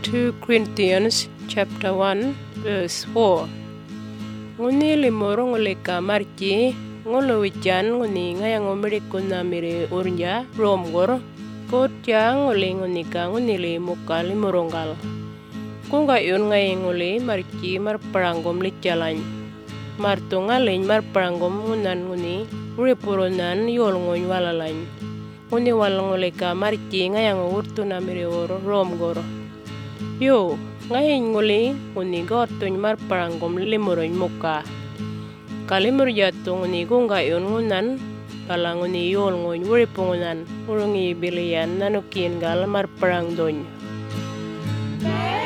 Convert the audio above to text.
2 Corinthians chapter 1 verse 4. Nguni limoro ngoleka marchi ngolo wichan nguni ngaya ngomri kuna mire urnya romgor kotya ngoli nguni ka nguni le mukali morongal. Kunga yun ngay ngoli marchi mar parangom lichalan. Martunga len mar parangom ngunan nguni ripuronan yol ngoy walalan. Nguni walang ngoleka marchi ngaya ngurtu na mire romgor. Yo, ngayon nguli, nguni gotong mar parangom limuroy muka. Kalimur jatong nguni kung gayon ngunan, kala nguni yol ngon wuripungunan, urungi bilian nanukin gal mar parang doon.